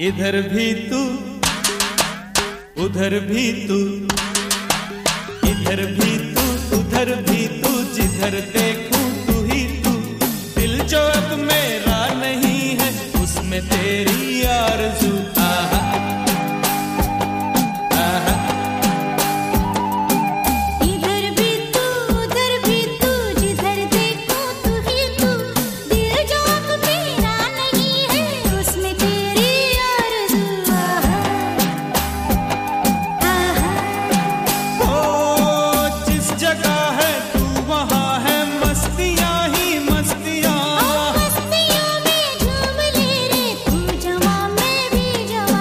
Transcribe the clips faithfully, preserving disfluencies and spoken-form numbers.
इधर भी तू, उधर भी तू, इधर भी तू, उधर भी तू, जिधर देखूं तू ही तू। दिल जो अब मेरा नहीं है, उसमें तेरी आरज़ू। आहा आहा, इधर भी तू, उधर भी तू, जिधर देखूं तू ही तू। दिल जो अब मेरा नहीं है, उसमें तेरी आरज़ू। आहा आहा, ओ जिस जगह है तू वहाँ है मस्तियाँ ही मस्तियाँ। मस्तियों में झूम ले रे तू, जवा मैं भी जवा।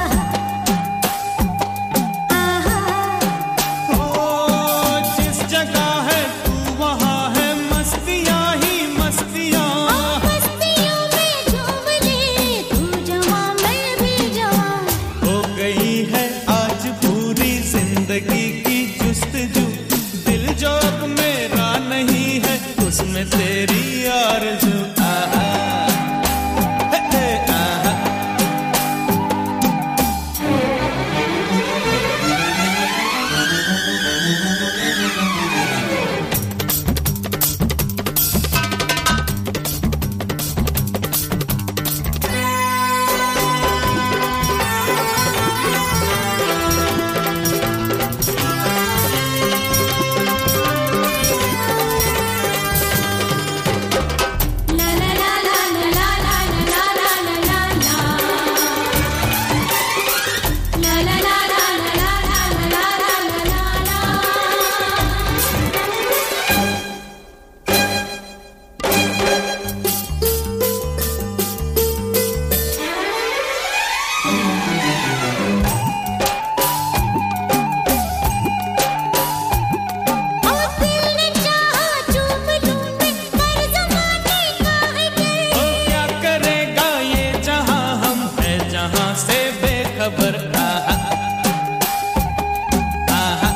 आहा आहा, ओ जिस जगह है तू वहाँ है मस्तियाँ ही मस्तियाँ। मस्तियों में झूम ले रे तू, जवा मैं भी जवा। हो गई है आज पूरी जिंदगी की जुस्तजू। दिल जो अब मेरा नहीं है, उसमें तेरी आरज़ू। आहा हे, हे, आहा। ला ला ला ला ला ला ला ला ला ला ला। ला ला ला ला ला ला ला ला ला ला। ओ दिल ने चाहा चूम लूं मैं, कर ज़माने का है ओ कर। क्या करेगा ये जहां, हम है जहां से बेखबर। आहा आहा,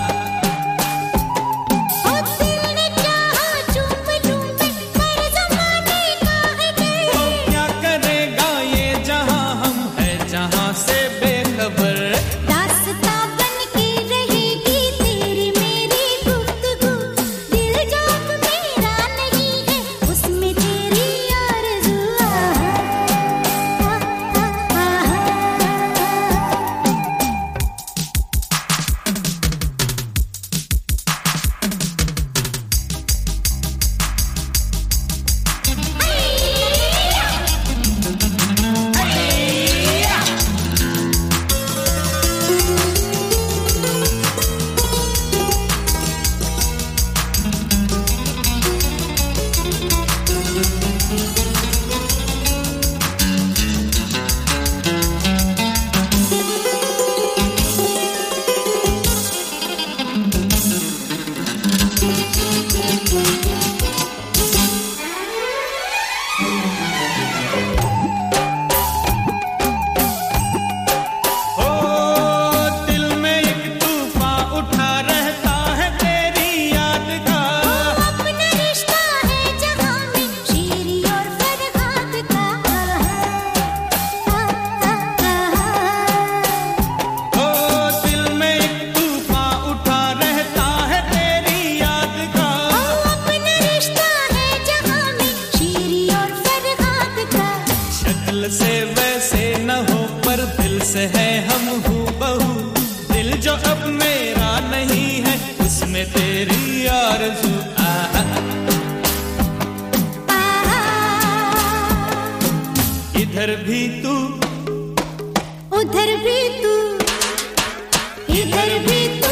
ओ दिल ने चाहा चूम लूं मैं, कर ज़माने का है ओ कर। क्या करेगा ये जहां, हम है जहां से बेखबर। दास्तां बन के रहेगी तेरी मेरी गुफ्तगू। दिल जो अब मेरा नहीं है, उसमें तेरी आरज़ू। आहा आहा, ओ दिल में एक तूफान उठा रहता है तेरी याद का। अपना रिश्ता है जहाँ में शीरी और फरहाद का। ओ दिल में एक तूफान उठा रहता है तेरी याद का। अपना रिश्ता है जहाँ में शीरी और फरहाद का। शक्ल से वैसे न हो पर दिल से है हम हूबहू। दिल जो अब मेरा नहीं है, उसमें तेरी आरज़ू। आहा, इधर भी तू, उधर भी तू, इधर भी तू।